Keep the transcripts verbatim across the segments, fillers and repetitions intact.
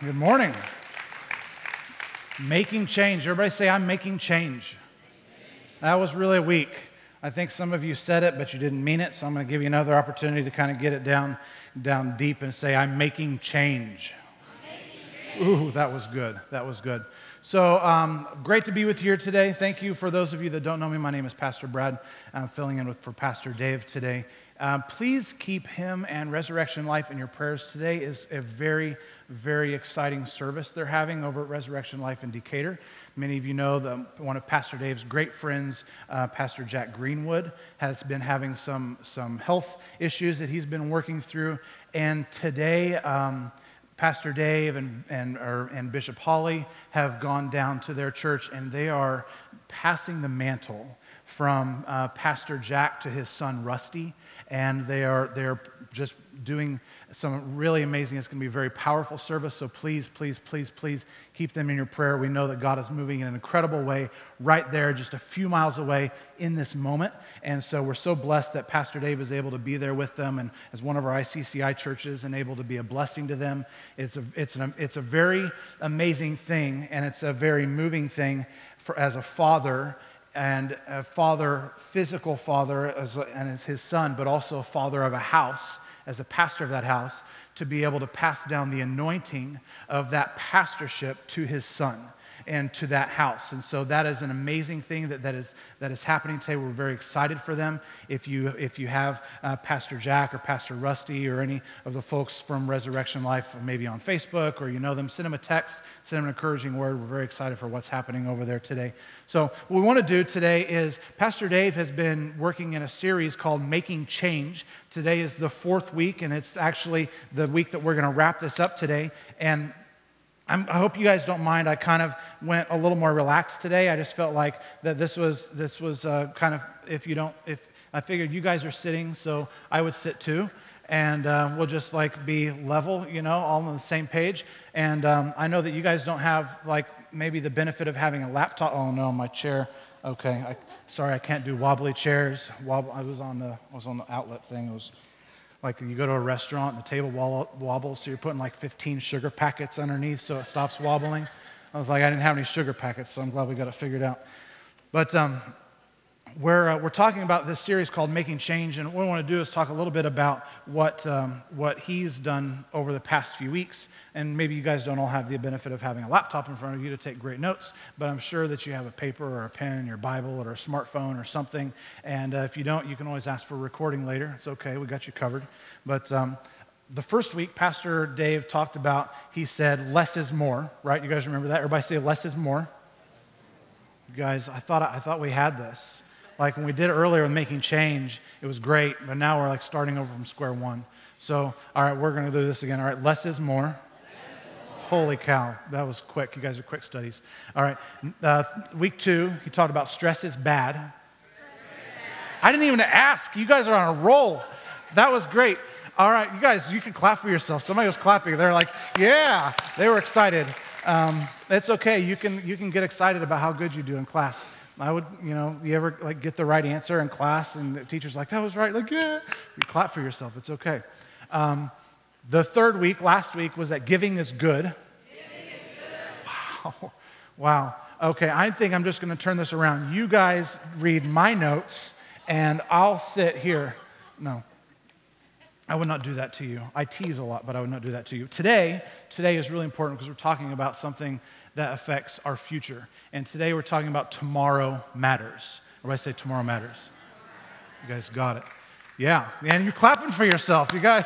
Good morning. Making change. Everybody say, I'm making change. That was really weak. I think some of you said it, but you didn't mean it, so I'm going to give you another opportunity to kind of get it down, down deep and say, I'm making change. Ooh, that was good. That was good. So um, great to be with you here today. Thank you for those of you that don't know me. My name is Pastor Brad. I'm filling in with, for Pastor Dave today. Uh, please keep him and Resurrection Life in your prayers. Today is a very, very exciting service they're having over at Resurrection Life in Decatur. Many of you know that one of Pastor Dave's great friends, uh, Pastor Jack Greenwood, has been having some, some health issues that he's been working through. And today, um, Pastor Dave and, and, or, and Bishop Holly have gone down to their church, and they are passing the mantle from uh, Pastor Jack to his son Rusty, and they are they're just doing some really amazing. It's going to be a very powerful service, so please, please, please, please keep them in your prayer. We know that God is moving in an incredible way right there, just a few miles away in this moment, and so we're so blessed that Pastor Dave is able to be there with them, and as one of our I C C I churches, and able to be a blessing to them. It's a it's an it's a very amazing thing, and it's a very moving thing for as a father. And a father, physical father, as a, and as his son, but also a father of a house, as a pastor of that house, to be able to pass down the anointing of that pastorship to his son and to that house. And so that is an amazing thing that, that is that is happening today. We're very excited for them. If you if you have uh, Pastor Jack or Pastor Rusty or any of the folks from Resurrection Life, maybe on Facebook, or you know them, send them a text, send them an encouraging word. We're very excited for what's happening over there today. So what we want to do today is, Pastor Dave has been working in a series called Making Change. Today is the fourth week, and it's actually the week that we're going to wrap this up today. And I'm, I hope you guys don't mind. I kind of went a little more relaxed today. I just felt like that this was this was uh, kind of, if you don't, if I figured you guys are sitting, so I would sit too, and uh, we'll just like be level, you know, all on the same page. And um, I know that you guys don't have like maybe the benefit of having a laptop. Oh no, my chair. Okay, I, sorry, I can't do wobbly chairs. Wobble, I was on the I was on the outlet thing. It was like you go to a restaurant and the table wobbles, so you're putting like fifteen sugar packets underneath so it stops wobbling. I was like, I didn't have any sugar packets, so I'm glad we got it figured out. But um, we're uh, we're talking about this series called Making Change, and what we want to do is talk a little bit about what um, what he's done over the past few weeks. And maybe you guys don't all have the benefit of having a laptop in front of you to take great notes, but I'm sure that you have a paper or a pen in your Bible or a smartphone or something. And uh, if you don't, you can always ask for a recording later. It's okay, we got you covered. But um, the first week, Pastor Dave talked about, he said, less is more, right? You guys remember that? Everybody say less is more. You guys, I thought I thought we had this. Like when we did it earlier with Making Change, it was great, but now we're like starting over from square one. So, all right, we're going to do this again. All right, less is more. Holy cow, that was quick. You guys are quick studies. All right, uh, week two, he talked about stress is bad. I didn't even ask. You guys are on a roll. That was great. All right, you guys, you can clap for yourself. Somebody was clapping. They're like, yeah, they were excited. Um, it's okay. You can you can get excited about how good you do in class. I would, you know, you ever like get the right answer in class and the teacher's like, that was right. Like, yeah, you clap for yourself. It's okay. Um, The third week, last week, was that giving is good. Giving is good. Wow. Wow. Okay, I think I'm just going to turn this around. You guys read my notes, and I'll sit here. No, I would not do that to you. I tease a lot, but I would not do that to you. Today, today is really important because we're talking about something that affects our future. And today we're talking about tomorrow matters. Everybody say tomorrow matters. You guys got it. Yeah, man, you're clapping for yourself, you guys.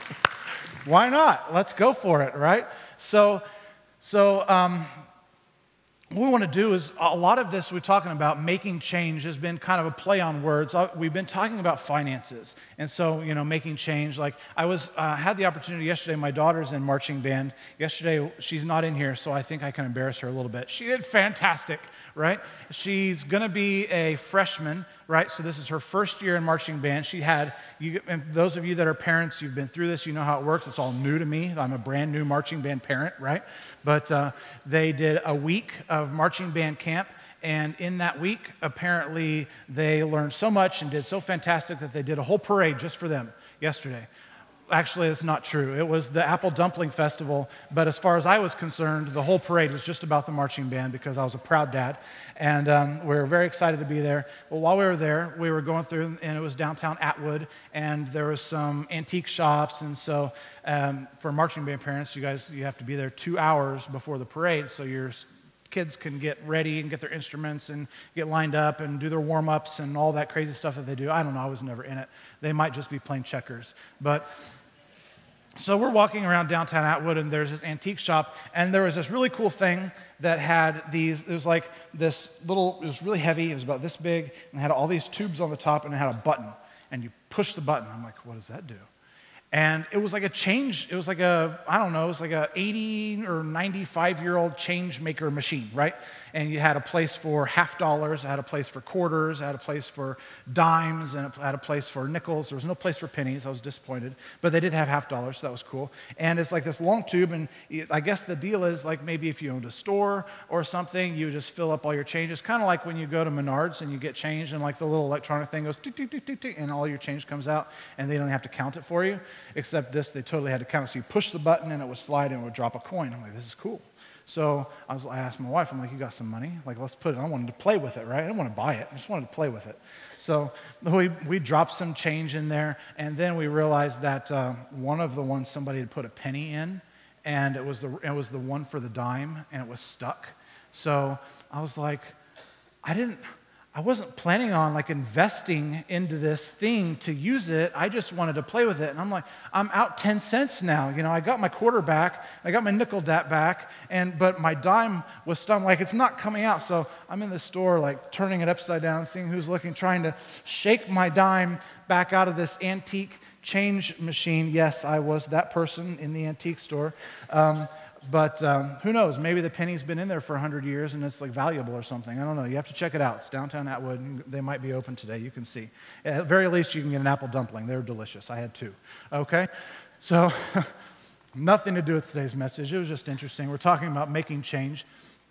Why not? Let's go for it, right? So, so um, what we want to do is, a lot of this we're talking about, making change, has been kind of a play on words. We've been talking about finances, and so, you know, making change. Like, I was uh, had the opportunity yesterday, my daughter's in marching band. Yesterday, she's not in here, so I think I can embarrass her a little bit. She did fantastic, right? She's going to be a freshman, right? So this is her first year in marching band. She had, you, and those of you that are parents, you've been through this, you know how it works. It's all new to me. I'm a brand new marching band parent, right? But uh, they did a week of marching band camp, and in that week, apparently, they learned so much and did so fantastic that they did a whole parade just for them yesterday. Actually, it's not true. It was the Apple Dumpling Festival, but as far as I was concerned, the whole parade was just about the marching band because I was a proud dad, and um, we were very excited to be there. Well, while we were there, we were going through, and it was downtown Atwood, and there was some antique shops, and so um, for marching band parents, you guys, you have to be there two hours before the parade, so your kids can get ready and get their instruments and get lined up and do their warm-ups and all that crazy stuff that they do. I don't know, I was never in it. They might just be playing checkers, but so we're walking around downtown Atwood, and there's this antique shop, and there was this really cool thing that had these, it was like this little, it was really heavy, it was about this big, and it had all these tubes on the top, and it had a button, and you push the button. I'm like, what does that do? And it was like a change, it was like a, I don't know, it was like a eighty or ninety-five-year-old change maker machine, right? And you had a place for half dollars, it had a place for quarters, it had a place for dimes, and it had a place for nickels. There was no place for pennies. I was disappointed. But they did have half dollars, so that was cool. And it's like this long tube, and I guess the deal is like maybe if you owned a store or something, you just fill up all your changes. Kind of like when you go to Menards and you get change, and like the little electronic thing goes, tick, tick, tick, tick, tick, and all your change comes out, and they don't have to count it for you. Except this, they totally had to count it. So you push the button, and it would slide, and it would drop a coin. I'm like, this is cool. So I, was, I asked my wife, I'm like, you got some money? Like, let's put it. I wanted to play with it, right? I didn't want to buy it. I just wanted to play with it. So we, we dropped some change in there, and then we realized that uh, one of the ones somebody had put a penny in, and it was the it was the one for the dime, and it was stuck. So I was like, I didn't. I wasn't planning on like investing into this thing to use it. I just wanted to play with it. And I'm like, I'm out ten cents now. You know, I got my quarter back, I got my nickel dat back, and but my dime was stuck. Like, it's not coming out. So I'm in the store, like turning it upside down, seeing who's looking, trying to shake my dime back out of this antique change machine. Yes, I was that person in the antique store. Um, But um, who knows? Maybe the penny's been in there for one hundred years and it's like valuable or something. I don't know. You have to check it out. It's downtown Atwood. They might be open today. You can see. At the very least, you can get an apple dumpling. They're delicious. I had two. Okay? So nothing to do with today's message. It was just interesting. We're talking about making change.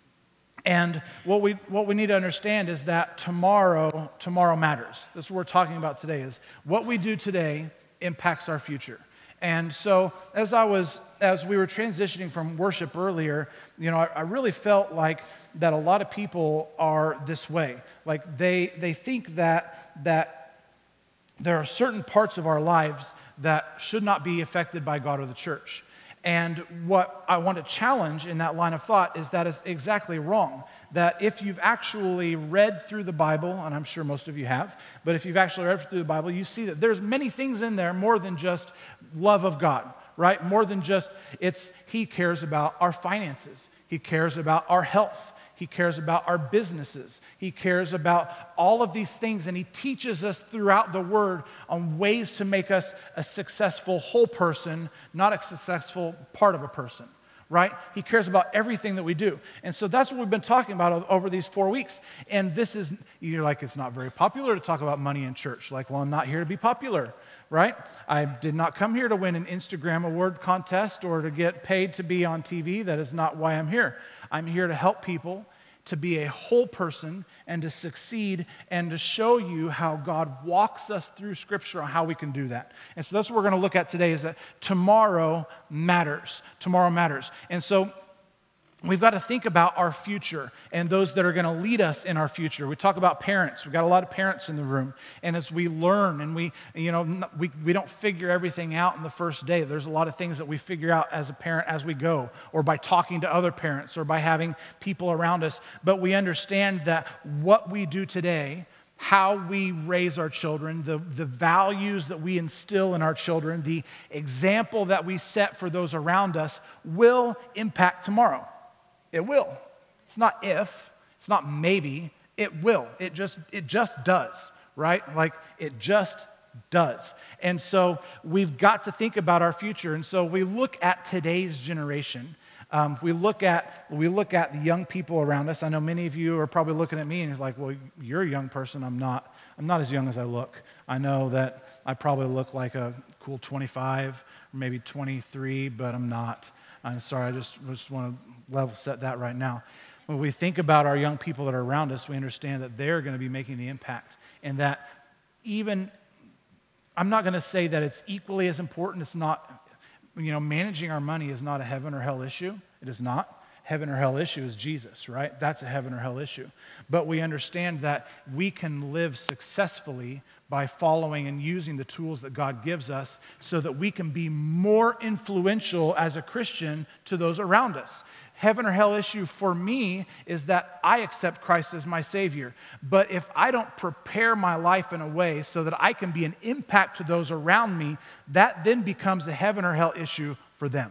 And what we what we need to understand is that tomorrow, tomorrow matters. This is what we're talking about today, is what we do today impacts our future. And so as I was, as we were transitioning from worship earlier, you know, I, I really felt like that a lot of people are this way. Like they they think that that there are certain parts of our lives that should not be affected by God or the church. And what I want to challenge in that line of thought is that is exactly wrong. That if you've actually read through the Bible, and I'm sure most of you have, but if you've actually read through the Bible, you see that there's many things in there more than just love of God, right? More than just, it's, He cares about our finances. He cares about our health. He cares about our businesses. He cares about all of these things, and He teaches us throughout the Word on ways to make us a successful whole person, not a successful part of a person, right? He cares about everything that we do. And so that's what we've been talking about over these four weeks. And this is, you're like, it's not very popular to talk about money in church. Like, well, I'm not here to be popular, right? I did not come here to win an Instagram award contest or to get paid to be on T V. That is not why I'm here. I'm here to help people to be a whole person and to succeed and to show you how God walks us through Scripture on how we can do that. And so that's what we're going to look at today, is that tomorrow matters. Tomorrow matters. And so we've got to think about our future and those that are going to lead us in our future. We talk about parents. We've got a lot of parents in the room. And as we learn and we, you know, we, we don't figure everything out in the first day. There's a lot of things that we figure out as a parent as we go, or by talking to other parents, or by having people around us. But we understand that what we do today, how we raise our children, the, the values that we instill in our children, the example that we set for those around us will impact tomorrow. It will. It's not if, it's not maybe, it will. It just it just does, right? Like it just does. And so we've got to think about our future. And so we look at today's generation. Um, we look at we look at the young people around us. I know many of you are probably looking at me and you're like, well, you're a young person. I'm not. I'm not as young as I look. I know that I probably look like a cool twenty-five, or maybe twenty-three, but I'm not. I'm sorry, I just, just want to level set that right now. When we think about our young people that are around us, we understand that they're going to be making the impact, and that even I'm not going to say that it's equally as important. It's not, you know, managing our money is not a heaven or hell issue. It is not. Heaven or hell issue is Jesus, right? That's a heaven or hell issue. But we understand that we can live successfully by following and using the tools that God gives us so that we can be more influential as a Christian to those around us. Heaven or hell issue for me is that I accept Christ as my Savior. But if I don't prepare my life in a way so that I can be an impact to those around me, that then becomes a heaven or hell issue for them,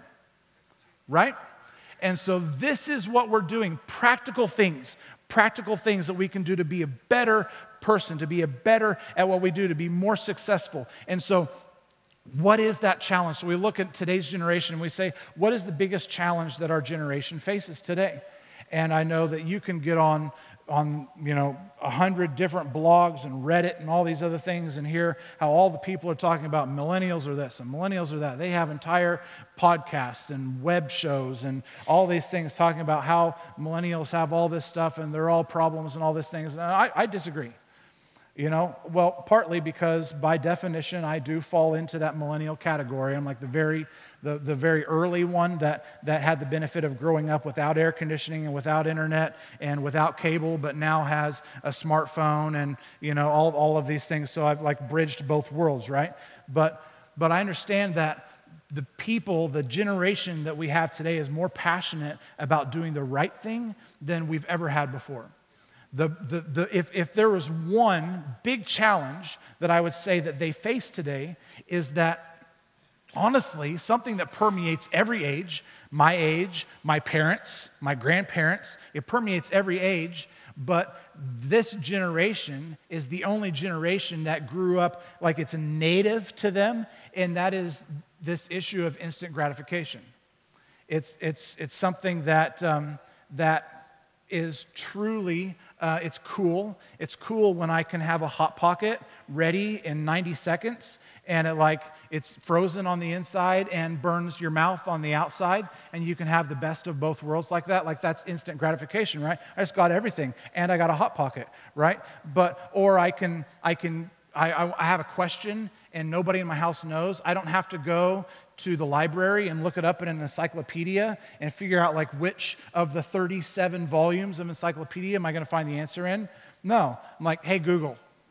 right? And so this is what we're doing, practical things, practical things that we can do to be a better person, to be a better at what we do, to be more successful. And so what is that challenge? So we look at today's generation and we say, what is the biggest challenge that our generation faces today? And I know that you can get on, on you know, a hundred different blogs and Reddit and all these other things and hear how all the people are talking about millennials are this and millennials are that. They have entire podcasts and web shows and all these things talking about how millennials have all this stuff and they're all problems and all these things. And I, I disagree. You know, well, partly because by definition, I do fall into that millennial category. I'm like the very, the, the very early one that, that had the benefit of growing up without air conditioning and without internet and without cable, but now has a smartphone and, you know, all, all of these things. So I've like bridged both worlds, right? But, but I understand that the people, the generation that we have today is more passionate about doing the right thing than we've ever had before. The, the, the, if, if there was one big challenge that I would say that they face today is that, honestly, something that permeates every age, my age, my parents, my grandparents, it permeates every age, but this generation is the only generation that grew up like it's native to them, and that is this issue of instant gratification. It's, it's, it's something that, um, that is truly, uh, it's cool. It's cool when I can have a Hot Pocket ready in ninety seconds and it like it's frozen on the inside and burns your mouth on the outside and you can have the best of both worlds like that. Like that's instant gratification, right? I just got everything and I got a Hot Pocket, right? But, or I can, I can, I, I have a question and nobody in my house knows. I don't have to go to the library and look it up in an encyclopedia and figure out like which of the thirty-seven volumes of encyclopedia am I going to find the answer in? No. I'm like, hey, Google.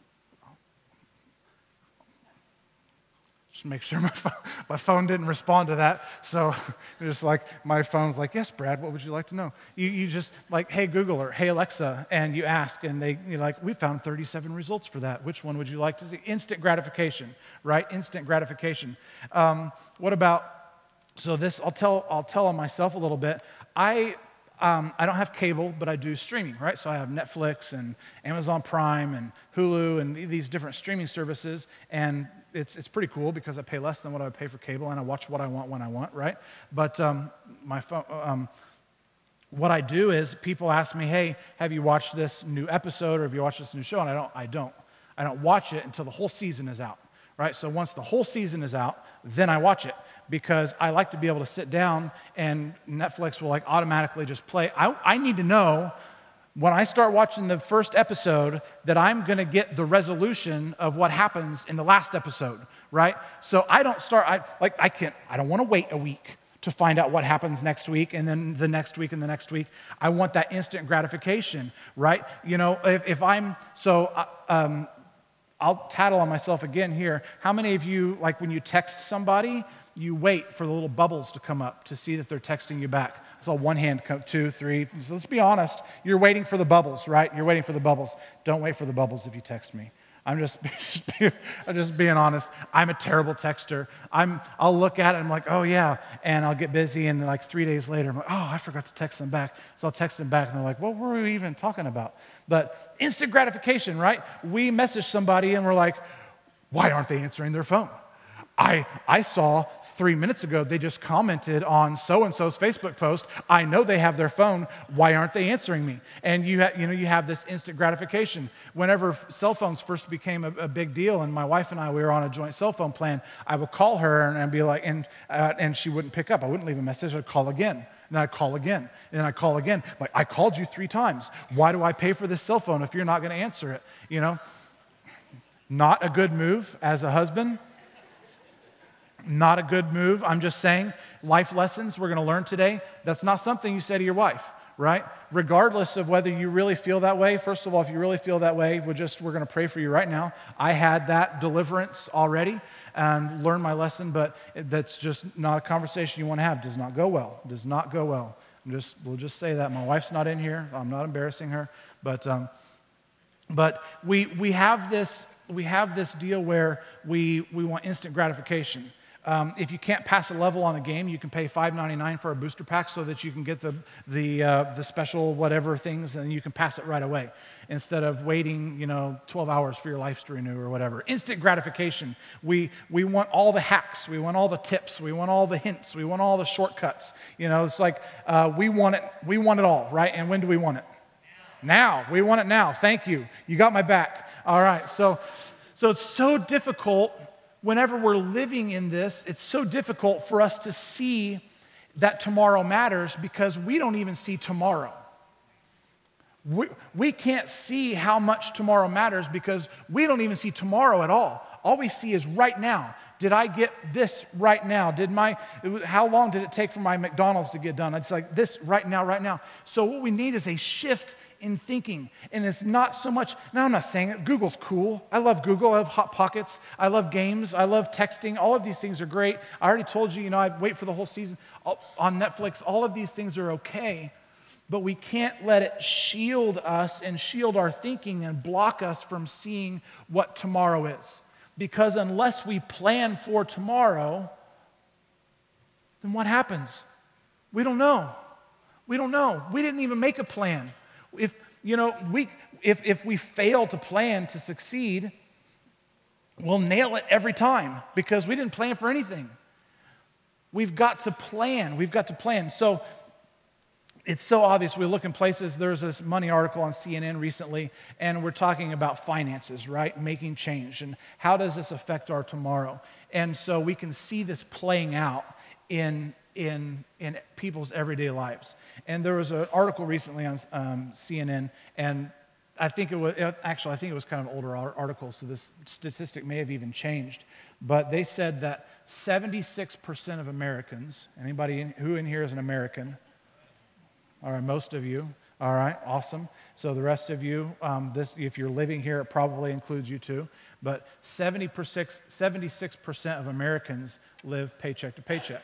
Just make sure my phone, my phone didn't respond to that. So just like my phone's like, yes, Brad, what would you like to know? You, you just like, hey, Google or hey, Alexa, and you ask, and they, you're like, we found thirty-seven results for that. Which one would you like to see? Instant gratification, right? Instant gratification. Um, what about, so this, I'll tell, I'll tell on myself a little bit. I Um, I don't have cable, but I do streaming, right? So I have Netflix and Amazon Prime and Hulu and these different streaming services, and it's it's pretty cool because I pay less than what I would pay for cable, and I watch what I want when I want, right? But um, my phone, um, what I do is people ask me, hey, have you watched this new episode or have you watched this new show? And I don't, I don't, I don't watch it until the whole season is out, right? So once the whole season is out, then I watch it. Because I like to be able to sit down and Netflix will like automatically just play. I, I need to know when I start watching the first episode that I'm going to get the resolution of what happens in the last episode, right? So I don't start, I like I can't, I don't want to wait a week to find out what happens next week and then the next week and the next week. I want that instant gratification, right? You know, if, if I'm, so, uh, um, I'll tattle on myself again here. How many of you, like when you text somebody, you wait for the little bubbles to come up to see that they're texting you back? I saw one hand come, two, three. So let's be honest. You're waiting for the bubbles, right? You're waiting for the bubbles. Don't wait for the bubbles if you text me. I'm just, just being, I'm just being honest. I'm a terrible texter. I'm, I'll look at it and I'm like, oh yeah, and I'll get busy and like three days later, I'm like, oh, I forgot to text them back. So I'll text them back and they're like, what were we even talking about? But instant gratification, right? We message somebody and we're like, why aren't they answering their phone? I, I saw three minutes ago they just commented on so-and-so's Facebook post. I know they have their phone. Why aren't they answering me? And you, ha- you know, you have this instant gratification. Whenever cell phones first became a, a big deal, and my wife and I, we were on a joint cell phone plan, I would call her and, and be like, and, uh, and she wouldn't pick up. I wouldn't leave a message. I'd call again. And then I'd call again. And then I'd call again. Like, I called you three times. Why do I pay for this cell phone if you're not going to answer it? You know? Not a good move as a husband. Not a good move. I'm just saying, life lessons we're going to learn today, that's not something you say to your wife, right? Regardless of whether you really feel that way. First of all, if you really feel that way, we're just, we're going to pray for you right now. I had that deliverance already and learned my lesson, but that's just not a conversation you want to have. Does not go well. Does not go well. I'm just, we'll just say that. My wife's not in here. I'm not embarrassing her, but um, but we we have this we have this deal where we we want instant gratification. Um, if you can't pass a level on a game, you can pay five ninety-nine for a booster pack so that you can get the the uh, the special whatever things, and you can pass it right away instead of waiting, you know, twelve hours for your life to renew or whatever. Instant gratification. We we want all the hacks, we want all the tips, we want all the hints, we want all the shortcuts. You know, it's like uh, we want it. We want it all, right? And when do we want it? Now. We want it now. Thank you. You got my back. All right. So so it's so difficult. Whenever we're living in this, it's so difficult for us to see that tomorrow matters because we don't even see tomorrow. We, we can't see how much tomorrow matters because we don't even see tomorrow at all. All we see is right now. Did I get this right now? Did my, how long did it take for my McDonald's to get done? It's like this right now, right now. So what we need is a shift in thinking. And it's not so much, now I'm not saying it, Google's cool. I love Google, I love Hot Pockets, I love games, I love texting. All of these things are great. I already told you, you know, I wait for the whole season on Netflix. All of these things are okay. But we can't let it shield us and shield our thinking and block us from seeing what tomorrow is. Because unless we plan for tomorrow, then what happens? We don't know. We don't know. We didn't even make a plan. If, you know, we, if, if we fail to plan to succeed, we'll nail it every time because we didn't plan for anything. We've got to plan. We've got to plan. So it's so obvious. We look in places. There's this money article on C N N recently, and we're talking about finances, right? Making change. And how does this affect our tomorrow? And so we can see this playing out in, in, in people's everyday lives. And there was an article recently on um, C N N, and I think it was, actually, I think it was kind of an older article, so this statistic may have even changed. But they said that seventy-six percent of Americans, anybody in, who in here is an American? All right, most of you. All right, awesome. So the rest of you, um, this, if you're living here, it probably includes you too. But seventy-six percent of Americans live paycheck to paycheck.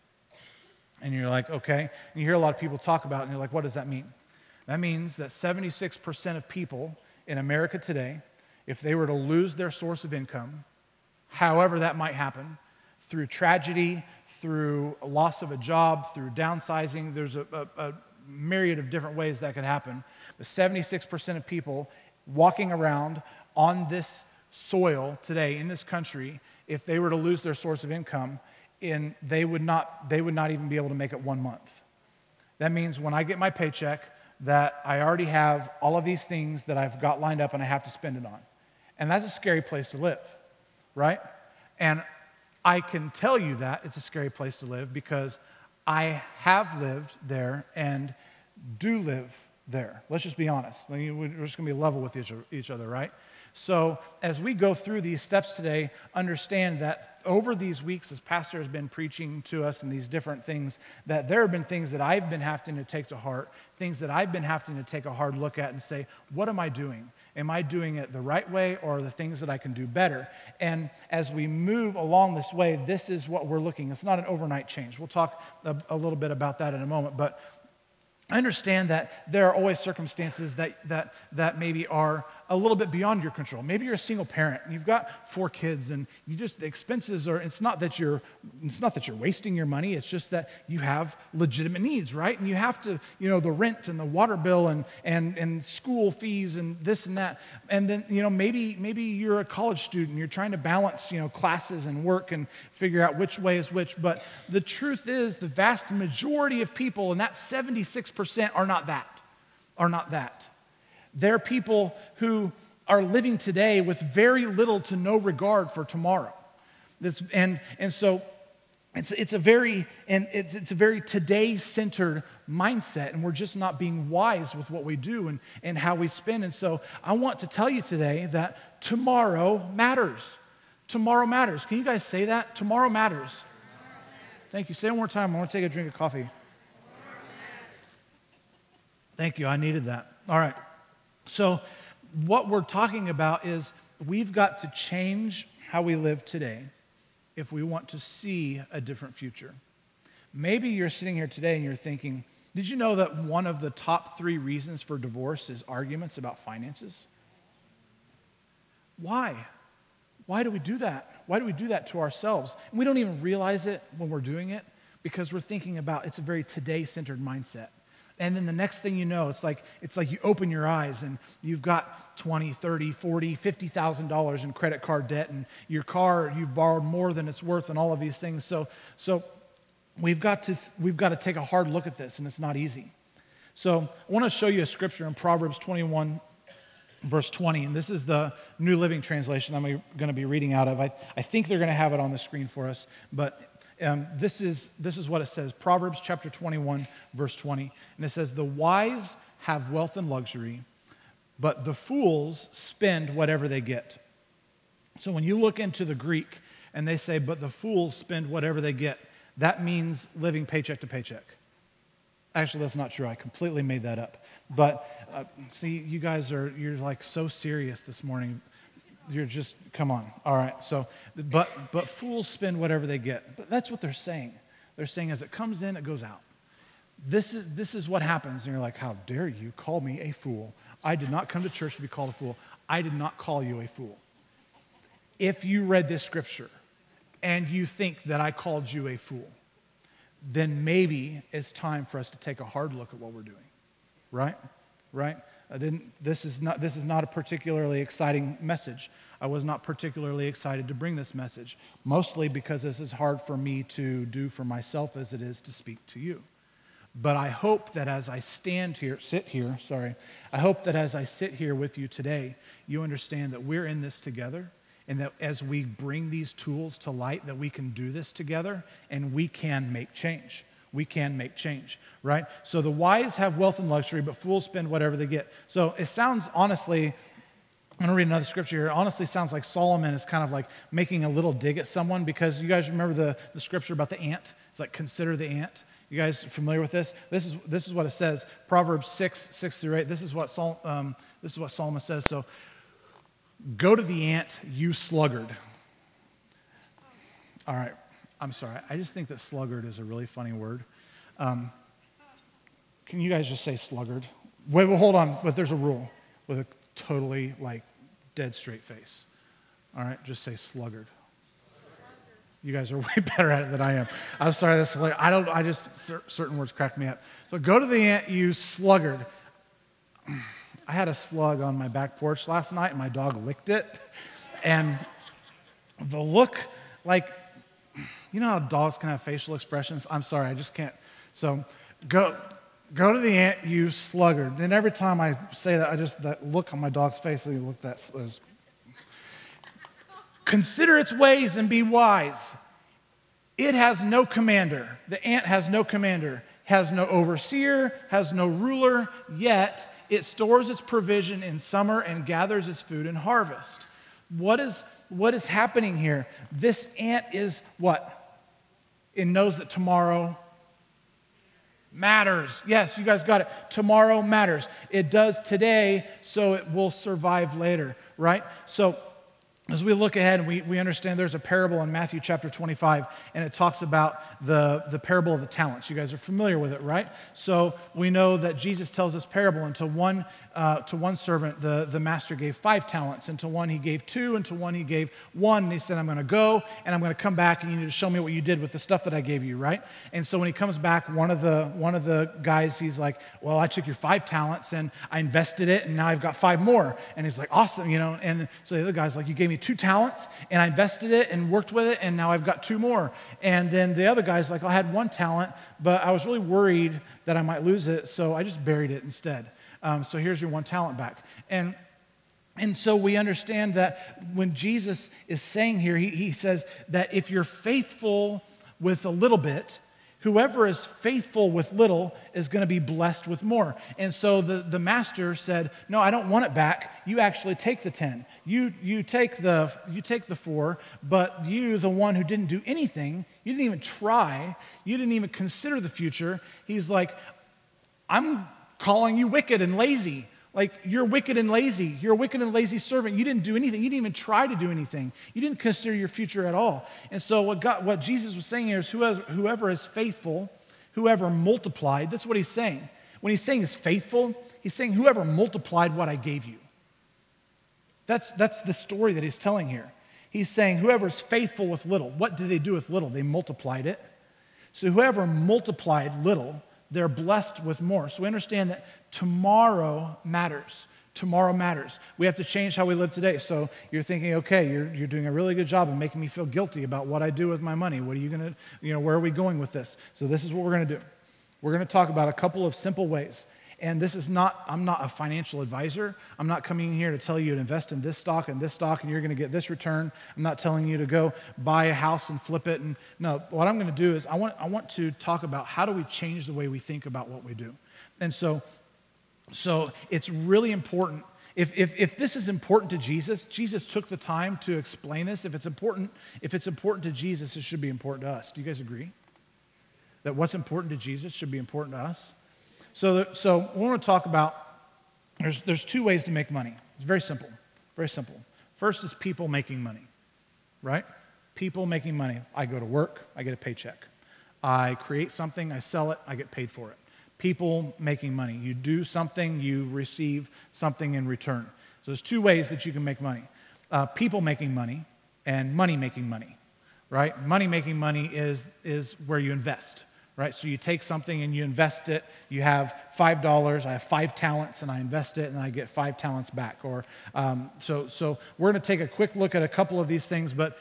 And you're like, okay. And you hear a lot of people talk about it, and you're like, what does that mean? That means that seventy-six percent of people in America today, if they were to lose their source of income, however that might happen, through tragedy, through a loss of a job, through downsizing, there's a, a, a myriad of different ways that could happen. But seventy-six percent of people walking around on this soil today in this country, if they were to lose their source of income, in, they would not, they would not even be able to make it one month. That means when I get my paycheck, that I already have all of these things that I've got lined up and I have to spend it on. And that's a scary place to live, right? And I can tell you that it's a scary place to live because I have lived there and do live there. Let's just be honest. We're just going to be level with each other, right? So as we go through these steps today, understand that over these weeks, as Pastor has been preaching to us and these different things, that there have been things that I've been having to take to heart, things that I've been having to take a hard look at and say, what am I doing? Am I doing it the right way, or the things that I can do better? And as we move along this way, this is what we're looking. It's not an overnight change. We'll talk a, a little bit about that in a moment, but understand that there are always circumstances that, that, that maybe are a little bit beyond your control. Maybe you're a single parent and you've got four kids and you just, the expenses are, it's not that you're, it's not that you're wasting your money, it's just that you have legitimate needs, right? And you have to, you know, the rent and the water bill and, and, and school fees and this and that. And then, you know, maybe, maybe you're a college student, you're trying to balance, you know, classes and work and figure out which way is which. But the truth is the vast majority of people, and that seventy-six percent are not that, are not that. They're people who are living today with very little to no regard for tomorrow. This, and, and so it's, it's a very and it's, it's a very today-centered mindset, and we're just not being wise with what we do and, and how we spend. And so I want to tell you today that tomorrow matters. Tomorrow matters. Can you guys say that? Tomorrow matters. Thank you. Say it one more time. I want to take a drink of coffee. Thank you. I needed that. All right. So what we're talking about is we've got to change how we live today if we want to see a different future. Maybe you're sitting here today and you're thinking, did you know that one of the top three reasons for divorce is arguments about finances? Why? Why do we do that? Why do we do that to ourselves? And we don't even realize it when we're doing it because we're thinking about, it's a very today-centered mindset. And then the next thing you know, it's like it's like you open your eyes and you've got twenty, thirty, forty, fifty thousand dollars in credit card debt, and your car, you've borrowed more than it's worth, and all of these things. So so we've got to we've got to take a hard look at this, and it's not easy. So I want to show you a scripture in Proverbs twenty-one, verse twenty, and this is the New Living Translation I'm going to be reading out of. I, I think they're going to have it on the screen for us, but Um, this is this is what it says, Proverbs chapter twenty-one, verse twenty. And it says, the wise have wealth and luxury, but the fools spend whatever they get. So when you look into the Greek and they say, but the fools spend whatever they get, that means living paycheck to paycheck. Actually, that's not true. I completely made that up. But uh, see, you guys are, you're like so serious this morning. You're just, come on. All right. So, but but fools spend whatever they get. But that's what they're saying. They're saying as it comes in, it goes out. This is this is what happens. And you're like, how dare you call me a fool? I did not come to church to be called a fool. I did not call you a fool. If you read this scripture and you think that I called you a fool, then maybe it's time for us to take a hard look at what we're doing. Right? Right? I didn't, this is not, this is not a particularly exciting message. I was not particularly excited to bring this message, mostly because this is hard for me to do for myself as it is to speak to you. But I hope that as I stand here, sit here, sorry, I hope that as I sit here with you today, you understand that we're in this together, and that as we bring these tools to light, that we can do this together, and we can make change. We can make change, right? So the wise have wealth and luxury, but fools spend whatever they get. So it sounds, honestly, I'm going to read another scripture here. It honestly sounds like Solomon is kind of like making a little dig at someone, because you guys remember the, the scripture about the ant? It's like, consider the ant. You guys familiar with this? This is this is what it says. Proverbs six, six through eight. This is what Sol, um, this is what Solomon says. So, go to the ant, you sluggard. All right. I'm sorry. I just think that sluggard is a really funny word. Um, can you guys just say sluggard? Wait, well, hold on. But there's a rule with a totally, like, dead straight face. All right? Just say sluggard. You guys are way better at it than I am. I'm sorry. That's like, I don't, I just, certain words crack me up. So go to the ant, you sluggard. I had a slug on my back porch last night, and my dog licked it. And the look, like, you know how dogs can have facial expressions? I'm sorry, I just can't. So go go to the ant, you sluggard. And every time I say that, I just, that look on my dog's face, they look that is. Consider its ways and be wise. It has no commander. The ant has no commander, has no overseer, has no ruler, yet it stores its provision in summer and gathers its food in harvest. What is, what is happening here? This ant is what? It knows that tomorrow matters. Yes, you guys got it. Tomorrow matters. It does today, so it will survive later, right? So as we look ahead, we, we understand there's a parable in Matthew chapter twenty-five, and it talks about the, the parable of the talents. You guys are familiar with it, right? So we know that Jesus tells this parable, and to one, uh, to one servant, the, the master gave five talents, and to one he gave two, and to one he gave one, and he said, I'm going to go, and I'm going to come back, and you need to show me what you did with the stuff that I gave you, right? And so when he comes back, one of the, one of the guys, he's like, well, I took your five talents, and I invested it, and now I've got five more. And he's like, awesome, you know, and so the other guy's like, you gave me two talents, and I invested it and worked with it, and now I've got two more. And then the other guy's like, I had one talent, but I was really worried that I might lose it, so I just buried it instead. Um, so here's your one talent back. And and so we understand that when Jesus is saying here, he, he says that if you're faithful with a little bit, Whoever is faithful with little is going to be blessed with more. And so the, the master said, no, I don't want it back. You actually take the ten. You, you, take the, you take the four, but you, the one who didn't do anything, you didn't even try, you didn't even consider the future. He's like, I'm calling you wicked and lazy. Like, you're wicked and lazy. You're a wicked and lazy servant. You didn't do anything. You didn't even try to do anything. You didn't consider your future at all. And so what, God, what Jesus was saying here is whoever, whoever is faithful, whoever multiplied, that's what he's saying. When he's saying is faithful, he's saying whoever multiplied what I gave you. That's, that's the story that he's telling here. He's saying whoever's faithful with little. What did they do with little? They multiplied it. So whoever multiplied little, they're blessed with more. So we understand that tomorrow matters. Tomorrow matters. We have to change how we live today. So you're thinking, okay, you're, you're doing a really good job of making me feel guilty about what I do with my money. What are you going to, you know, where are we going with this? So this is what we're going to do. We're going to talk about a couple of simple ways. And this is not, I'm not a financial advisor. I'm not coming in here to tell you to invest in this stock and this stock and you're going to get this return. I'm not telling you to go buy a house and flip it. And no, what I'm going to do is I want, I want to talk about how do we change the way we think about what we do. And so, so it's really important. If, if, if this is important to Jesus, Jesus took the time to explain this. If it's important, if it's important to Jesus, it should be important to us. Do you guys agree? That what's important to Jesus should be important to us? So, so we want to talk about, there's, there's two ways to make money. It's very simple, very simple. First is people making money, right? People making money. I go to work, I get a paycheck. I create something, I sell it, I get paid for it. People making money. You do something, you receive something in return. So there's two ways that you can make money. Uh, people making money and money making money, right? Money making money is, is where you invest. Right, so you take something and you invest it. You have five dollars. I have five talents, and I invest it, and I get five talents back. Or um, so, so we're going to take a quick look at a couple of these things, but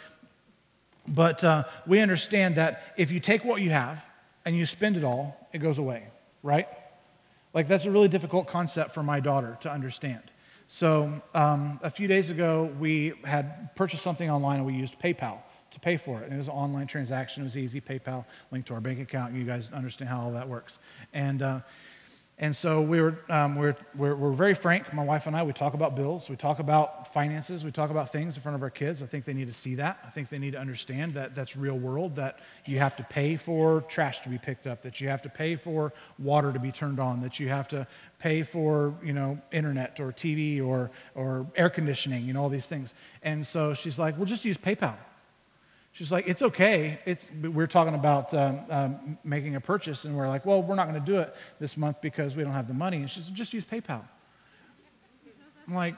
but uh, we understand that if you take what you have and you spend it all, it goes away. Right? Like that's a really difficult concept for my daughter to understand. So um, a few days ago, we had purchased something online, and we used PayPal to pay for it. And it was an online transaction. It was easy. PayPal linked to our bank account. You guys understand how all that works. And uh, and so we were, um, we're, we're, we're very frank, my wife and I. We talk about bills. We talk about finances. We talk about things in front of our kids. I think they need to see that. I think they need to understand that that's real world, that you have to pay for trash to be picked up, that you have to pay for water to be turned on, that you have to pay for, you know, internet or T V or, or air conditioning, you know, all these things. And so she's like, well, just use PayPal. She's like, it's okay. It's, we're talking about um, um, making a purchase, and we're like, well, we're not going to do it this month because we don't have the money. And she says, just use PayPal. I'm like,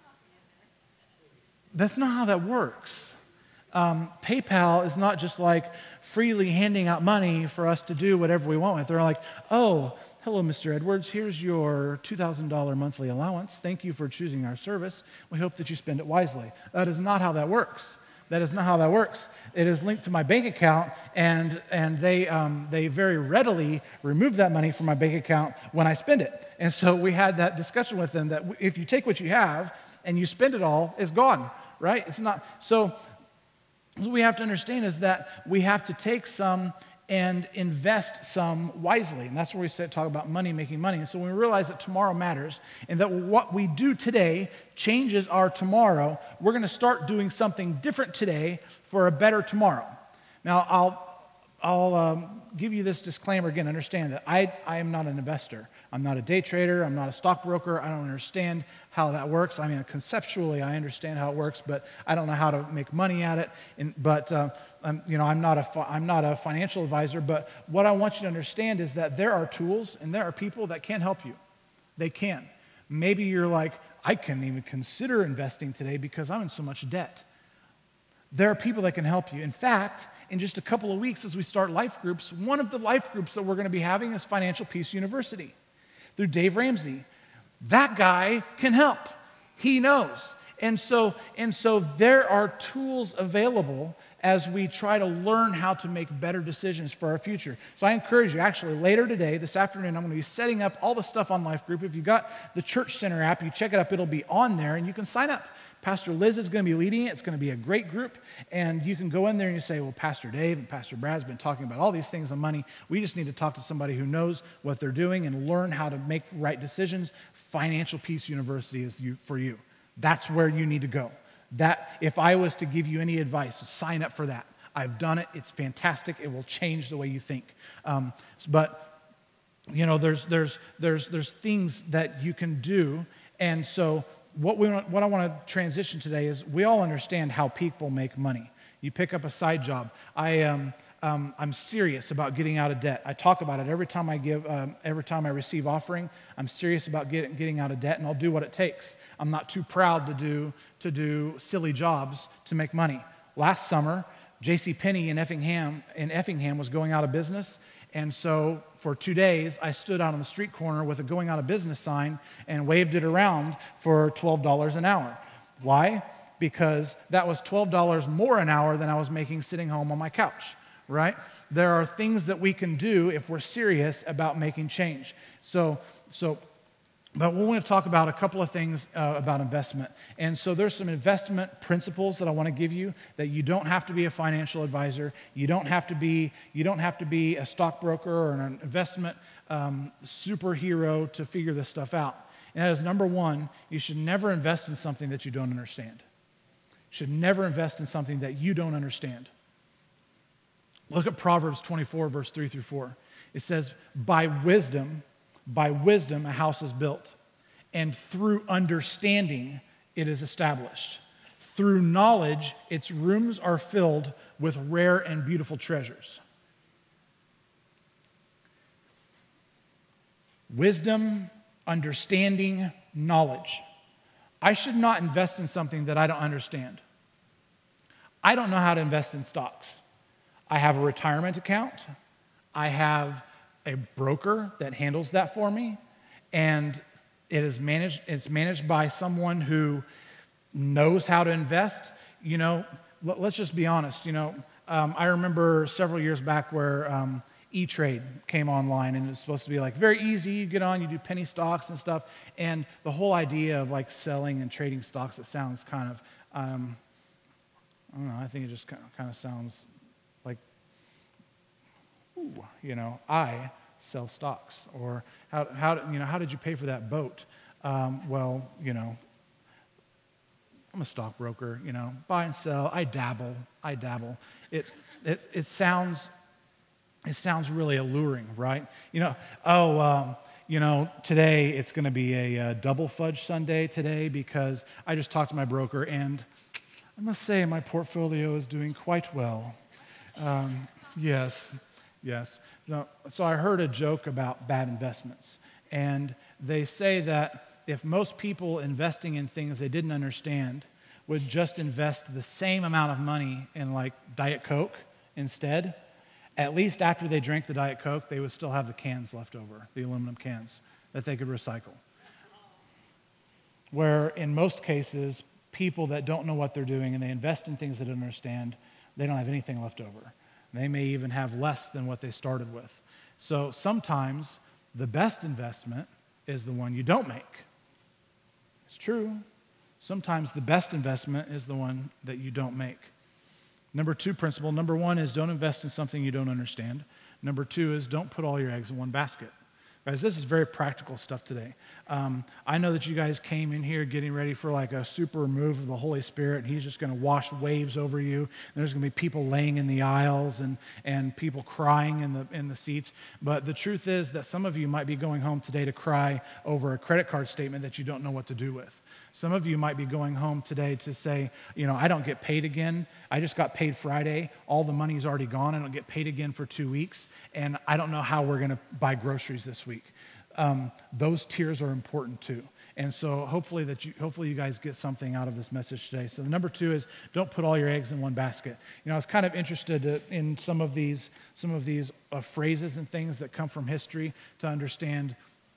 that's not how that works. Um, PayPal is not just like freely handing out money for us to do whatever we want with. They're like, oh, hello, Mister Edwards. Here's your two thousand dollars monthly allowance. Thank you for choosing our service. We hope that you spend it wisely. That is not how that works. That is not how that works. It is linked to my bank account, and, and they, um, they very readily remove that money from my bank account when I spend it. And so we had that discussion with them that if you take what you have and you spend it all, it's gone, right? It's not. So what we have to understand is that we have to take some and invest some wisely. And that's where we said, talk about money making money. And so when we realize that tomorrow matters and that what we do today changes our tomorrow, we're going to start doing something different today for a better tomorrow. Now, I'll I'll um, give you this disclaimer again. Understand that I, I am not an investor. I'm not a day trader. I'm not a stockbroker. I don't understand how that works. I mean, conceptually, I understand how it works, but I don't know how to make money at it. And, but uh, I'm, you know, I'm not a I'm not a financial advisor. But what I want you to understand is that there are tools and there are people that can help you. They can. Maybe you're like, I can't even consider investing today because I'm in so much debt. There are people that can help you. In fact, in just a couple of weeks as we start life groups, one of the life groups that we're going to be having is Financial Peace University through Dave Ramsey. That guy can help. He knows. And so, and so there are tools available as we try to learn how to make better decisions for our future. So I encourage you, actually, later today, this afternoon, I'm going to be setting up all the stuff on Life Group. If you got the Church Center app, you check it up, it'll be on there, and you can sign up. Pastor Liz is going to be leading it. It's going to be a great group, and you can go in there and you say, well, Pastor Dave and Pastor Brad's been talking about all these things on money. We just need to talk to somebody who knows what they're doing and learn how to make right decisions. Financial Peace University is you, for you. That's where you need to go. That, if I was to give you any advice, sign up for that. I've done it. It's fantastic. It will change the way you think. Um, but, you know, there's, there's, there's, there's things that you can do, and so What, we want, what I want to transition today is we all understand how people make money. You pick up a side job. I, um, um, I'm serious about getting out of debt. I talk about it every time I give, um, every time I receive offering. I'm serious about get, getting out of debt, and I'll do what it takes. I'm not too proud to do to do silly jobs to make money. Last summer, JCPenney in Effingham in Effingham was going out of business. And so for two days, I stood out on the street corner with a going out of business sign and waved it around for twelve dollars an hour. Why? Because that was twelve dollars more an hour than I was making sitting home on my couch, right? There are things that we can do if we're serious about making change. So, so But we want to talk about a couple of things uh, about investment. And so there's some investment principles that I want to give you, that you don't have to be a financial advisor. You don't have to be, you don't have to be a stockbroker or an investment um, superhero to figure this stuff out. And that is, number one, you should never invest in something that you don't understand. You should never invest in something that you don't understand. Look at Proverbs twenty-four, verse three through four. It says, by wisdom... By wisdom, a house is built, and through understanding, it is established. Through knowledge, its rooms are filled with rare and beautiful treasures. Wisdom, understanding, knowledge. I should not invest in something that I don't understand. I don't know how to invest in stocks. I have a retirement account. I have a broker that handles that for me, and it is managed, it's managed by someone who knows how to invest. You know, let's just be honest, you know, um, I remember several years back where um, E-Trade came online, and it was supposed to be like very easy. You get on, you do penny stocks and stuff, and the whole idea of like selling and trading stocks, it sounds kind of, um, I don't know, I think it just kind of, kind of sounds like, ooh, you know, I sell stocks. Or how, how, you know, how did you pay for that boat? Um, well, you know, I'm a stockbroker, you know, buy and sell. I dabble, I dabble. It, it, it sounds, it sounds really alluring, right? You know, oh, um, you know, today it's going to be a, a double fudge sundae today because I just talked to my broker, and I must say my portfolio is doing quite well. Um, yes. Yes. No, so I heard a joke about bad investments, and they say that if most people investing in things they didn't understand would just invest the same amount of money in like Diet Coke instead, at least after they drank the Diet Coke, they would still have the cans left over, the aluminum cans that they could recycle. Where in most cases, people that don't know what they're doing and they invest in things they don't understand, they don't have anything left over. They may even have less than what they started with. So sometimes the best investment is the one you don't make. It's true. Sometimes the best investment is the one that you don't make. Number two principle, number one is don't invest in something you don't understand. Number two is don't put all your eggs in one basket. Guys, this is very practical stuff today. Um, I know that you guys came in here getting ready for like a super move of the Holy Spirit, and He's just going to wash waves over you. And there's going to be people laying in the aisles and, and people crying in the, in the seats. But the truth is that some of you might be going home today to cry over a credit card statement that you don't know what to do with. Some of you might be going home today to say, you know, I don't get paid again. I just got paid Friday. All the money's already gone. I don't get paid again for two weeks. And I don't know how we're going to buy groceries this week. Um, those tears are important too. And so hopefully that you, hopefully you guys get something out of this message today. So the number two is don't put all your eggs in one basket. You know, I was kind of interested to, in some of these, some of these uh, phrases and things that come from history to understand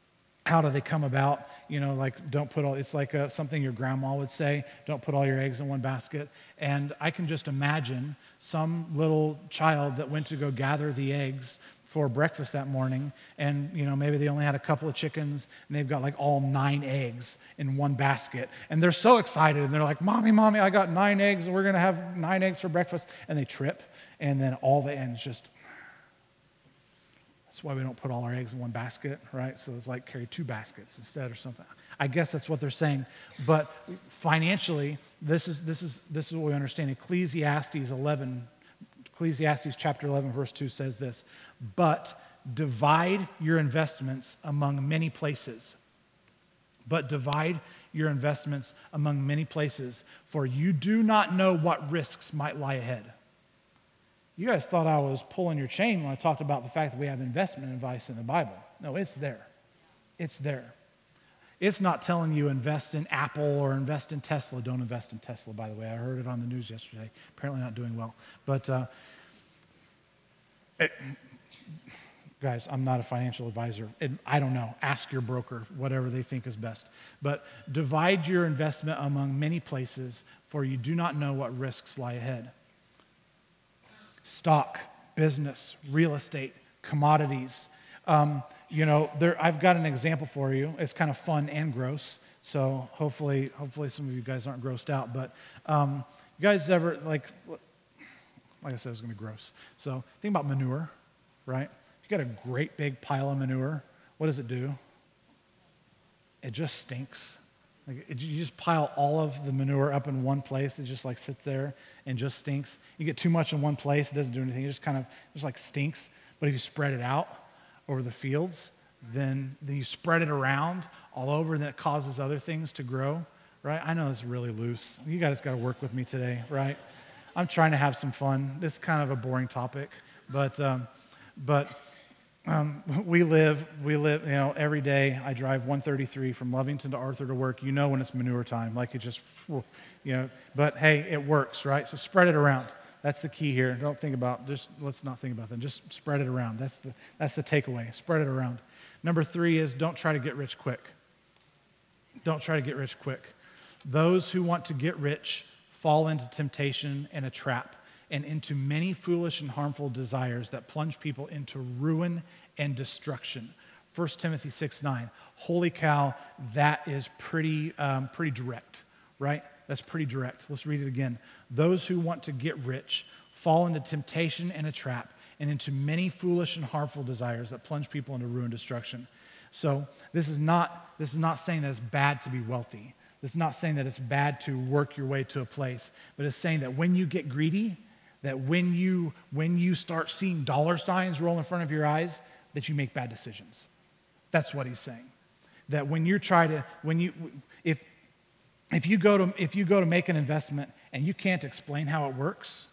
how do they come about? You know, like don't put all, it's like a, something your grandma would say, don't put all your eggs in one basket. And I can just imagine some little child that went to go gather the eggs for breakfast that morning, and you know, maybe they only had a couple of chickens, and they've got like all nine eggs in one basket. And they're so excited, and they're like, mommy, mommy, I got nine eggs, and we're gonna have nine eggs for breakfast. And they trip, and then all the ends just, that's why we don't put all our eggs in one basket, right? So it's like carry two baskets instead or something. I guess that's what they're saying. But financially, this is this is this is what we understand. Ecclesiastes eleven, Ecclesiastes chapter eleven, verse two says this: but divide your investments among many places. But divide your investments among many places, for you do not know what risks might lie ahead. You guys thought I was pulling your chain when I talked about the fact that we have investment advice in the Bible. No, it's there. It's there. It's not telling you invest in Apple or invest in Tesla. Don't invest in Tesla, by the way. I heard it on the news yesterday. Apparently not doing well. But, uh, it, guys, I'm not a financial advisor. And I don't know. Ask your broker, whatever they think is best. But divide your investment among many places, for you do not know what risks lie ahead. Stock, business, real estate, commodities. Um, you know, there, I've got an example for you. It's kind of fun and gross, so hopefully, hopefully some of you guys aren't grossed out. But um, you guys ever, like, like I said, it's going to be gross. So think about manure, right? If you got a great big pile of manure, what does it do? It just stinks. Like it, you just pile all of the manure up in one place. It just like sits there and just stinks. You get too much in one place, it doesn't do anything. It just kind of just like stinks. But if you spread it out over the fields, then, then you spread it around all over, and then it causes other things to grow, right? I know it's really loose. You guys got to work with me today, right? I'm trying to have some fun. This is kind of a boring topic, but um, but. Um, we live, we live, you know, every day I drive one thirty-three from Lovington to Arthur to work. You know when it's manure time, like it just, you know, but hey, it works, right? So spread it around. That's the key here. Don't think about, just let's not think about that. Just spread it around. That's the, that's the takeaway. Spread it around. Number three is don't try to get rich quick. Don't try to get rich quick. Those who want to get rich fall into temptation and a trap, and into many foolish and harmful desires that plunge people into ruin and destruction. First Timothy six nine. Holy cow, that is pretty, um, pretty direct, right? That's pretty direct. Let's read it again. Those who want to get rich fall into temptation and a trap, and into many foolish and harmful desires that plunge people into ruin and destruction. So this is not, this is not saying that it's bad to be wealthy. This is not saying that it's bad to work your way to a place, but it's saying that when you get greedy, that when you when you start seeing dollar signs roll in front of your eyes, that you make bad decisions. That's what he's saying. That when you try to when you if if you go to if you go to make an investment and you can't explain how it works,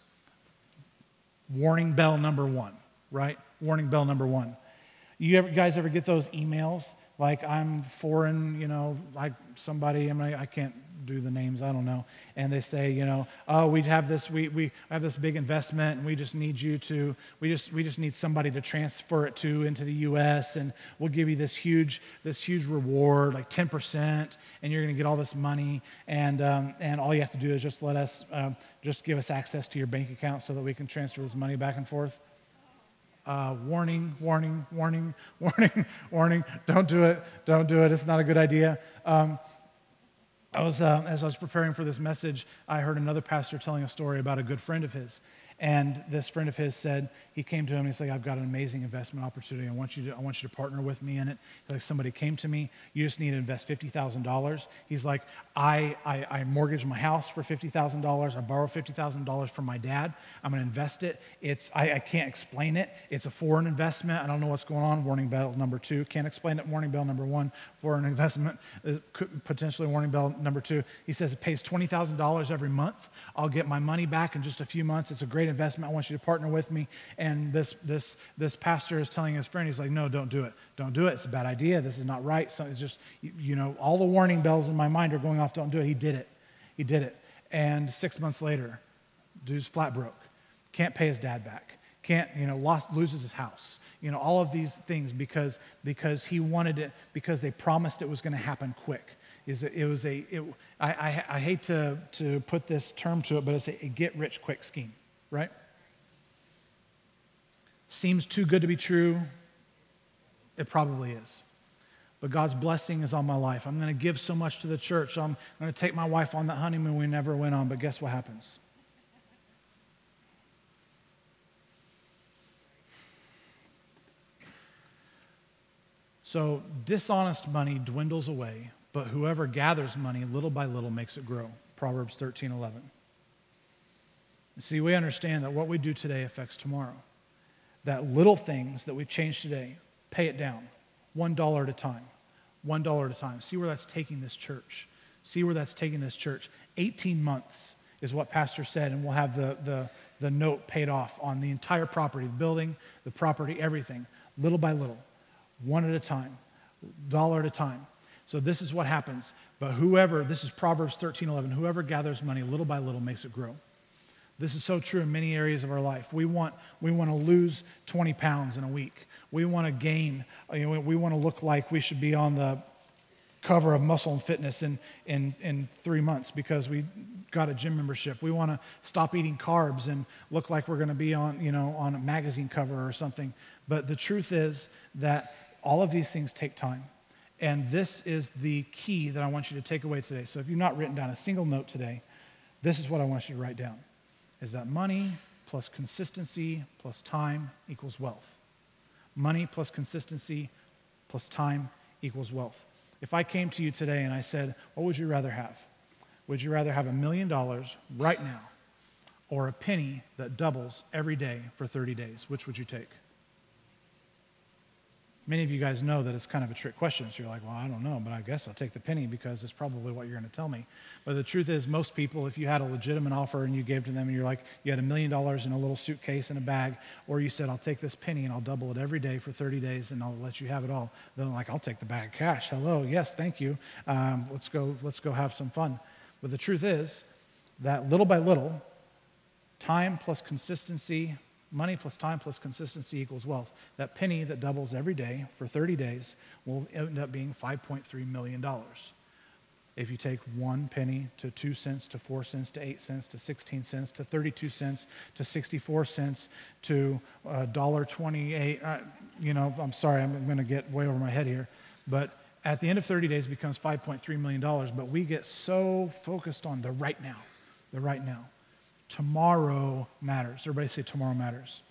warning bell number one, right? Warning bell number one. You ever, guys ever get those emails like I'm foreign, you know, like somebody, I mean, I can't do the names, I don't know, and they say, you know, oh, we have this, we we have this big investment, and we just need you to, we just we just need somebody to transfer it to into the U S, and we'll give you this huge this huge reward, like ten percent, and you're going to get all this money, and um, and all you have to do is just let us, um, just give us access to your bank account so that we can transfer this money back and forth. Uh, warning, warning, warning, warning, warning! Don't do it! Don't do it! It's not a good idea. Um, I was, uh, as I was preparing for this message, I heard another pastor telling a story about a good friend of his. And this friend of his said, he came to him and he said, I've got an amazing investment opportunity. I want you to, I want you to partner with me in it. Like somebody came to me, you just need to invest fifty thousand dollars. He's like, I, I, I mortgaged my house for fifty thousand dollars. I borrowed fifty thousand dollars from my dad. I'm going to invest it. It's, I, I can't explain it. It's a foreign investment. I don't know what's going on. Warning bell number two. Can't explain it. Warning bell number one. Foreign investment is potentially warning bell number two. He says it pays twenty thousand dollars every month. I'll get my money back in just a few months. It's a great investment. I want you to partner with me. And this this this pastor is telling his friend, he's like, no, don't do it. Don't do it. It's a bad idea. This is not right. So it's just, you, you know, all the warning bells in my mind are going off. Don't do it. He did it. He did it. And six months later, dude's flat broke. Can't pay his dad back. can't, you know, lost, loses his house. You know, all of these things because because he wanted it, because they promised it was going to happen quick. Is it, it was a, it, I, I, I hate to, to put this term to it, but it's a, a get-rich-quick scheme, right? Seems too good to be true. It probably is. But God's blessing is on my life. I'm going to give so much to the church. I'm going to take my wife on that honeymoon we never went on, but guess what happens? So dishonest money dwindles away, but whoever gathers money little by little makes it grow. Proverbs thirteen eleven. See, we understand that what we do today affects tomorrow. That little things that we change today, pay it down, one dollar at a time, one dollar at a time. See where that's taking this church. See where that's taking this church. eighteen months is what Pastor said, and we'll have the, the, the note paid off on the entire property, the building, the property, everything, little by little. One at a time, dollar at a time. So this is what happens. But whoever, this is Proverbs thirteen eleven, whoever gathers money little by little makes it grow. This is so true in many areas of our life. We want, we want to lose twenty pounds in a week. We want to gain, you know, we want to look like we should be on the cover of Muscle and Fitness in, in, in three months because we got a gym membership. We want to stop eating carbs and look like we're going to be on, you know, on a magazine cover or something. But the truth is that all of these things take time. And this is the key that I want you to take away today. So if you've not written down a single note today, this is what I want you to write down, is that money plus consistency plus time equals wealth. Money plus consistency plus time equals wealth. If I came to you today and I said, what would you rather have? Would you rather have a million dollars right now or a penny that doubles every day for thirty days? Which would you take? Many of you guys know that it's kind of a trick question, so you're like, well, I don't know, but I guess I'll take the penny because it's probably what you're going to tell me. But the truth is, most people, if you had a legitimate offer and you gave to them and you're like, you had a million dollars in a little suitcase in a bag, or you said, I'll take this penny and I'll double it every day for thirty days and I'll let you have it all, then I'm like, I'll take the bag of cash. Hello, yes, thank you. Um, let's go, let's go have some fun. But the truth is that little by little, time plus consistency, money plus time plus consistency equals wealth. That penny that doubles every day for thirty days will end up being five point three million dollars. If you take one penny to two cents to four cents to eight cents to sixteen cents to thirty-two cents to sixty-four cents to one dollar twenty-eight, uh, you know, I'm sorry, I'm going to get way over my head here, but at the end of thirty days it becomes five point three million dollars, but we get so focused on the right now, the right now. Tomorrow matters. Everybody say tomorrow matters.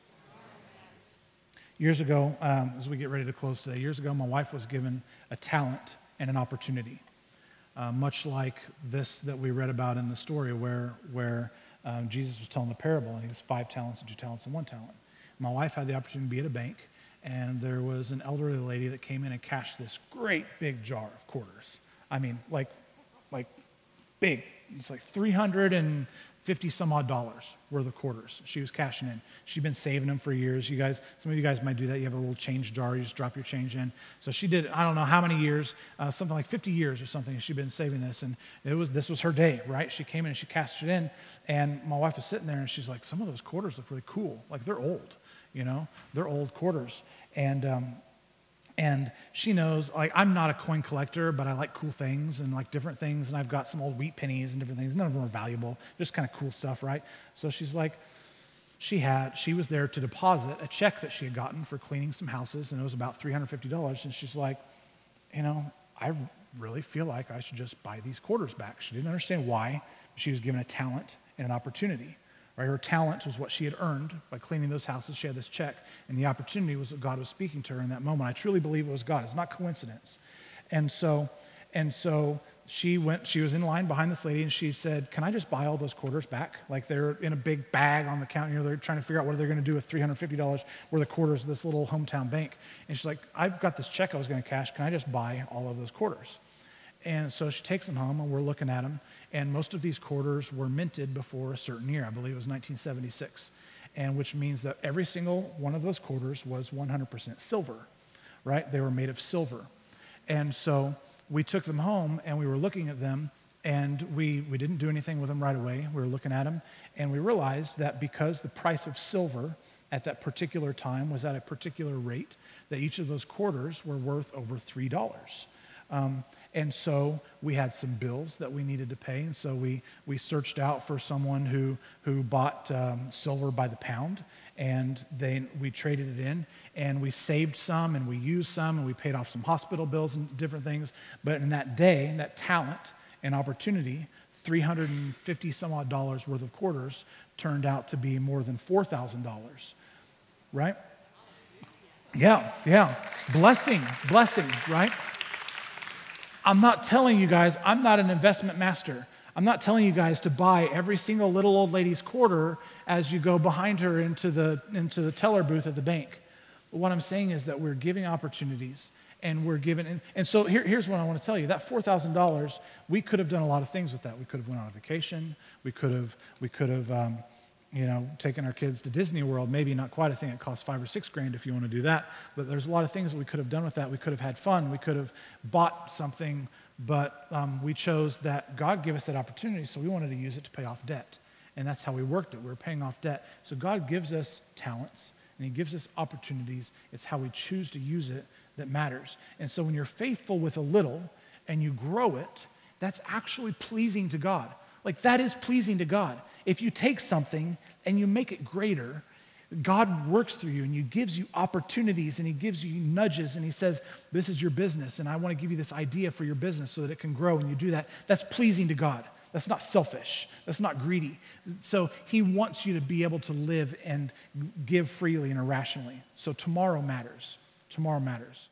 Years ago, um, as we get ready to close today, years ago my wife was given a talent and an opportunity, uh, much like this that we read about in the story where, where um, Jesus was telling the parable, and he was five talents and two talents and one talent. My wife had the opportunity to be at a bank, and there was an elderly lady that came in and cashed this great big jar of quarters. I mean, like, like big. It's like three hundred fifty some odd dollars worth of quarters she was cashing in. She'd been saving them for years. You guys, some of you guys might do that. You have a little change jar. You just drop your change in. So she did, I don't know how many years, uh, something like fifty years or something. She'd been saving this, and it was this was her day, right? She came in and she cashed it in, and my wife was sitting there, and she's like, some of those quarters look really cool. Like they're old, you know? They're old quarters. And um, And she knows, like, I'm not a coin collector, but I like cool things and like different things. And I've got some old wheat pennies and different things. None of them are valuable, just kind of cool stuff, right? So she's like, she had, she was there to deposit a check that she had gotten for cleaning some houses, and it was about three hundred fifty dollars. And she's like, you know, I really feel like I should just buy these quarters back. She didn't understand why. She was given a talent and an opportunity. Right? Her talent was what she had earned by cleaning those houses. She had this check, and the opportunity was that God was speaking to her in that moment. I truly believe it was God. It's not coincidence. And so, and so she went. She was in line behind this lady, and she said, "Can I just buy all those quarters back? Like they're in a big bag on the counter. You know, they're trying to figure out what they're going to do with three hundred fifty dollars worth of quarters of this little hometown bank." And she's like, "I've got this check I was going to cash. Can I just buy all of those quarters?" And so she takes them home, and we're looking at them. And most of these quarters were minted before a certain year. I believe it was nineteen seventy-six, and which means that every single one of those quarters was one hundred percent silver, right? They were made of silver. And so we took them home, and we were looking at them, and we, we didn't do anything with them right away. We were looking at them, and we realized that because the price of silver at that particular time was at a particular rate, that each of those quarters were worth over three dollars. Um, and so we had some bills that we needed to pay, and so we we searched out for someone who who bought um, silver by the pound, and they we traded it in, and we saved some, and we used some, and we paid off some hospital bills and different things. But in that day, that talent and opportunity, three hundred fifty some odd dollars worth of quarters turned out to be more than four thousand dollars, right? Yeah, yeah. Blessing, blessing, right? I'm not telling you guys, I'm not an investment master. I'm not telling you guys to buy every single little old lady's quarter as you go behind her into the, into the teller booth at the bank. But what I'm saying is that we're giving opportunities, and we're giving, and, and so here, here's what I want to tell you. That four thousand dollars, we could have done a lot of things with that. We could have went on a vacation. We could have, we could have, um, you know, taken our kids to Disney World. Maybe not quite. I think it costs five or six grand if you want to do that. But there's a lot of things that we could have done with that. We could have had fun. We could have bought something, but um, we chose that God gave us that opportunity, so we wanted to use it to pay off debt. And that's how we worked it. We were paying off debt. So God gives us talents, and he gives us opportunities. It's how we choose to use it that matters. And so when you're faithful with a little and you grow it, that's actually pleasing to God. Like, that is pleasing to God. If you take something and you make it greater, God works through you, and he gives you opportunities, and he gives you nudges, and he says, this is your business, and I want to give you this idea for your business so that it can grow, and you do that. That's pleasing to God. That's not selfish. That's not greedy. So he wants you to be able to live and give freely and irrationally. So tomorrow matters. Tomorrow matters.